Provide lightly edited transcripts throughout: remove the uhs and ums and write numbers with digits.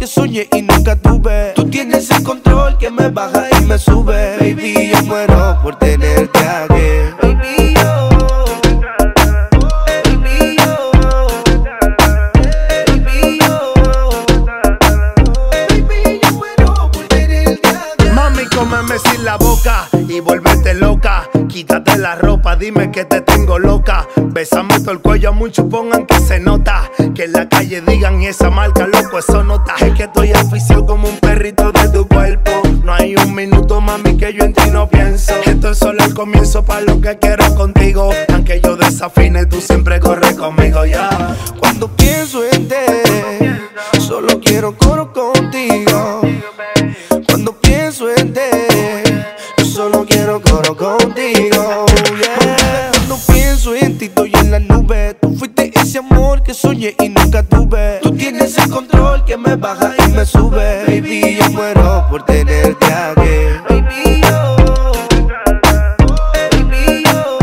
que soñé y nunca tuve. Tú tienes el control que me baja y me sube. Baby, yo muero por tenerte aquí. Baby, yo. Cómeme sin la boca y vuélvete loca. Quítate la ropa, dime que te tengo loca. Bésame todo el cuello, mucho pongan que se nota. Que en la calle digan y esa marca, loco, eso nota. Es que estoy aficiado como un perrito de tu cuerpo. No hay un minuto, mami, que yo en ti no pienso. Esto es solo el comienzo para lo que quiero contigo. Aunque yo desafine, tú siempre corres conmigo, ya. Cuando pienso en ti, solo quiero coro contigo. Cuando pienso en ti, yo solo quiero coro contigo, yeah. Cuando pienso en ti, estoy en la nube. Tú fuiste ese amor que soñé y nunca tuve. Tú tienes el control que me baja y me sube. Baby, yo muero por tenerte aquí. Baby, yo. Baby, yo.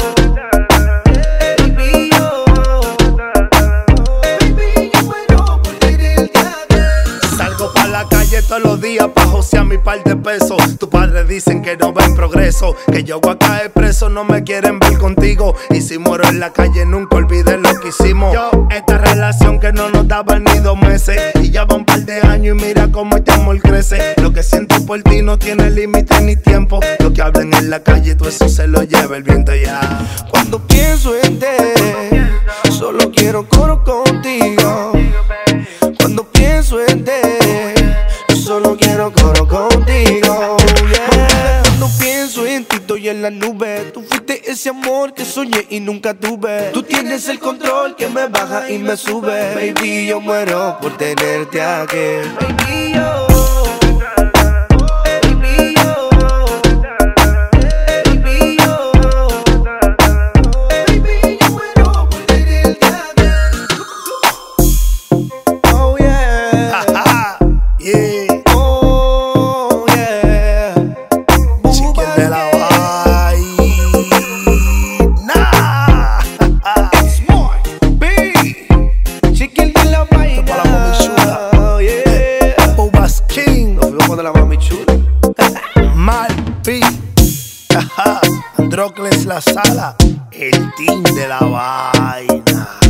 Baby, yo. Baby, yo muero por tenerte aquí. Salgo pa' la calle todos los días pa' josear mi par de pesos. Tus padres dicen que no ven progreso, que yo voy a caer preso, no me quieren ver contigo. Y si muero en la calle nunca olvides lo que hicimos. Esta relación que no nos daba ni 2 meses y ya va un par de años y mira cómo este amor crece. Lo que siento por ti no tiene límite ni tiempo. Lo que hablen en la calle, todo eso se lo lleva el viento, ya. Cuando pienso en ti, solo quiero coro contigo. Cuando pienso en ti, yo solo quiero coro contigo, yeah. Cuando pienso en ti, estoy en la nube. Tú fuiste ese amor que soñé y nunca tuve. Tú tienes el control que me baja y me sube. Baby, yo muero por tenerte aquí. Baby, yo. Andrócles La Sala, el team de la vaina.